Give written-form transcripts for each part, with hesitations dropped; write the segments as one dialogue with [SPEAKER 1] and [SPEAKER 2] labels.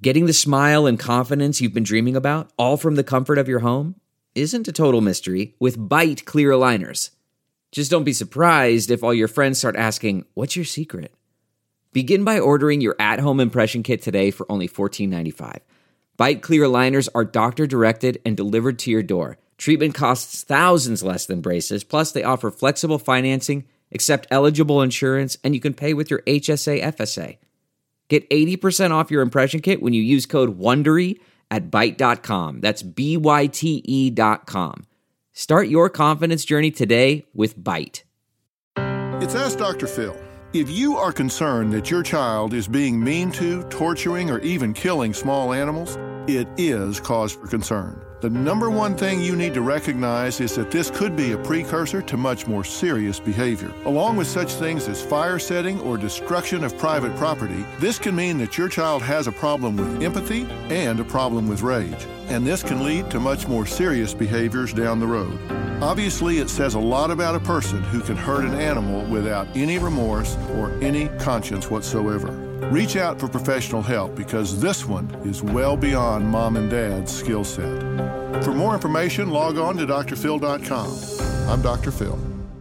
[SPEAKER 1] Getting the smile and confidence you've been dreaming about, all from the comfort of your home, isn't a total mystery with Byte clear aligners. Just don't be surprised if all your friends start asking, "What's your secret?" Begin by ordering your at-home impression kit today for only $14.95. Byte clear aligners are doctor-directed and delivered to your door. Treatment costs thousands less than braces, plus they offer flexible financing, accept eligible insurance, and you can pay with your HSA FSA. Get 80% off your impression kit when you use code WONDERY at Byte.com. That's BYTE.com. Start your confidence journey today with Byte.
[SPEAKER 2] It's Ask Dr. Phil. If you are concerned that your child is being mean to, torturing, or even killing small animals, it is cause for concern. The number one thing you need to recognize is that this could be a precursor to much more serious behavior. Along with such things as fire setting or destruction of private property, this can mean that your child has a problem with empathy and a problem with rage. And this can lead to much more serious behaviors down the road. Obviously, it says a lot about a person who can hurt an animal without any remorse or any conscience whatsoever. Reach out for professional help because this one is well beyond mom and dad's skill set. For more information, log on to drphil.com. I'm Dr. Phil.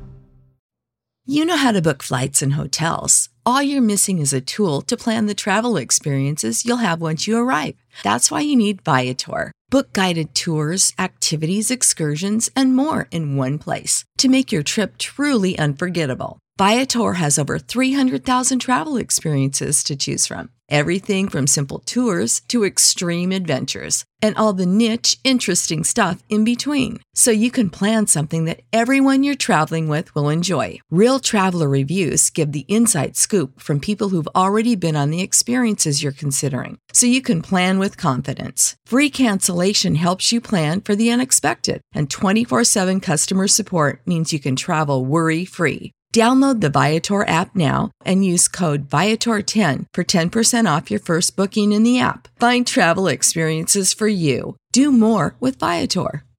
[SPEAKER 3] You know how to book flights and hotels. All you're missing is a tool to plan the travel experiences you'll have once you arrive. That's why you need Viator. Book guided tours, activities, excursions, and more in one place to make your trip truly unforgettable. Viator has over 300,000 travel experiences to choose from. Everything from simple tours to extreme adventures and all the niche, interesting stuff in between. So you can plan something that everyone you're traveling with will enjoy. Real traveler reviews give the inside scoop from people who've already been on the experiences you're considering. So you can plan with confidence. Free cancellation helps you plan for the unexpected. And 24/7 customer support means you can travel worry-free. Download the Viator app now and use code Viator10 for 10% off your first booking in the app. Find travel experiences for you. Do more with Viator.